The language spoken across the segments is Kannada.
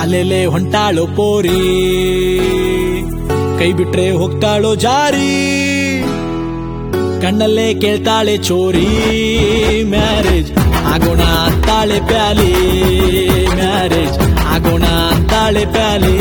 ಅಲೆಲೆ ಹೊಂಟಾಳೋ ಪೋರಿ, ಕೈ ಬಿಟ್ರೆ ಹೋಗ್ತಾಳೋ ಜಾರಿ, ಕಣ್ಣಲ್ಲೇ ಕೇಳ್ತಾಳೆ ಚೋರಿ. ಮ್ಯಾರೇಜ್ ಆಗೋಣ ಅಂತಾಳೆ ಪ್ಯಾಲಿ, ಮ್ಯಾರೇಜ್ ಆಗೋಣ ಅಂತಾಳೆ ಪ್ಯಾಲಿ.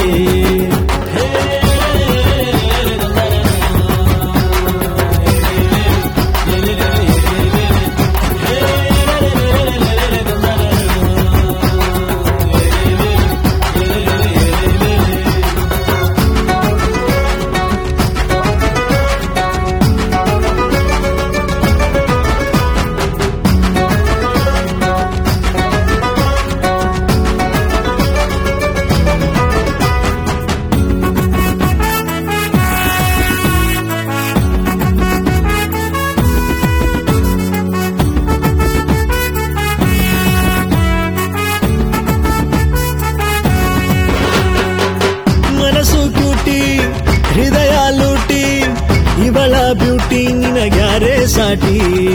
ಹೃದಯ ಲೂಟಿ ಇವಳ ಬ್ಯೂಟಿ ನಿನಗ್ಯಾರೇ ಸಾಟಿ.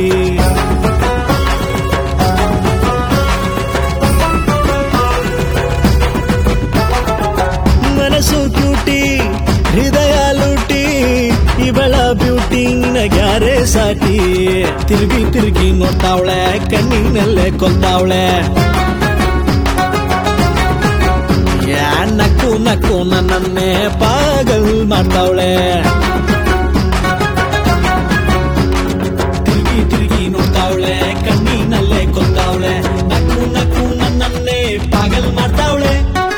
ಮನಸ್ಸು ಕ್ಯೂಟಿ ಹೃದಯ ಲೂಟಿ ಇವಳ ಬ್ಯೂಟಿ ನಿನಗ್ಯಾರೇ ಸಾಟಿ. ತಿರುಗಿ ತಿರುಗಿ ನೋಡ್ತಾವಳೆ, ಕಣ್ಣಿನಲ್ಲೇ ಕೊಲ್ತಾವಳೆ. ನಕ್ಕು ನಕ್ಕು ನನ್ನನ್ನೇ ಪಾಗಲ್ ಮಾಡ್ತಾವಳೆ. ತಿರುಗಿ ತಿರುಗಿ ನೋಡ್ತಾವಳೆ, ಕಣ್ಣಿನಲ್ಲೇ ಕೊಲ್ತಾವಳೆ. ನಕ್ಕು ನಕ್ಕು ನನ್ನನ್ನೇ ಪಾಗಲ್ ಮಾಡ್ತಾವಳೆ.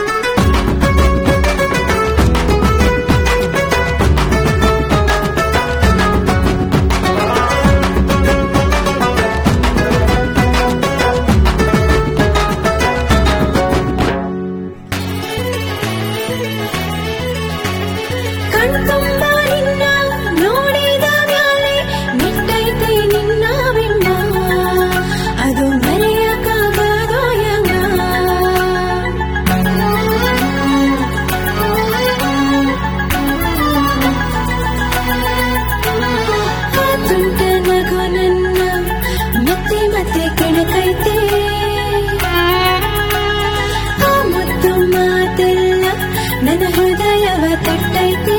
ನನ್ನ ಹೃದಯವ ತಟ್ಟೈತೆ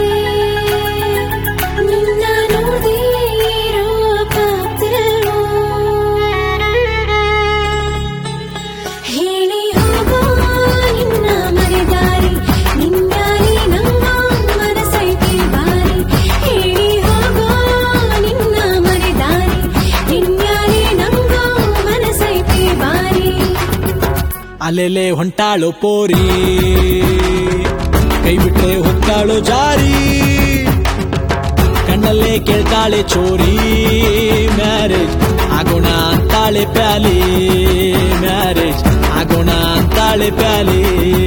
ನಿನ್ನ ನೋಡಿರೋ ಪಾತ್ರವೋ ಹೇಳಿ ಹೋಗೋ ನಿನ್ನ ಮರೆದಾರಿ. ನಿನ್ನಾಲಿ ನಮ್ಮ ಮನಸೈತೆ ಬಾರಿ. ಹೇಳಿ ಹೋಗೋ ನಿನ್ನ ಮರೆದಾರಿ. ನಿನ್ನಾಲಿ ನಮ್ಮ ಮನಸೈತೆ ಬಾರಿ. ಅಲೆಲೆ ಹೊಂಟಾಳೋ ಪೋರಿ, ಕೈ ಬಿಟ್ರೆ ಹೋಗ್ತಾಳೋ ಜಾರಿ, ಕಣ್ಣಲ್ಲೇ ಕೇಳ್ತಾಳೆ ಚೋರಿ. ಮ್ಯಾರೇಜ್ ಆಗೋಣ ಅಂತಾಳೆ ಪ್ಯಾಲಿ, ಮ್ಯಾರೇಜ್ ಆಗೋಣ ಅಂತಾಳೆ ಪ್ಯಾಲಿ.